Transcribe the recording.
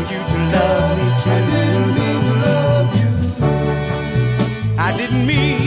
you to love me too. I didn't mean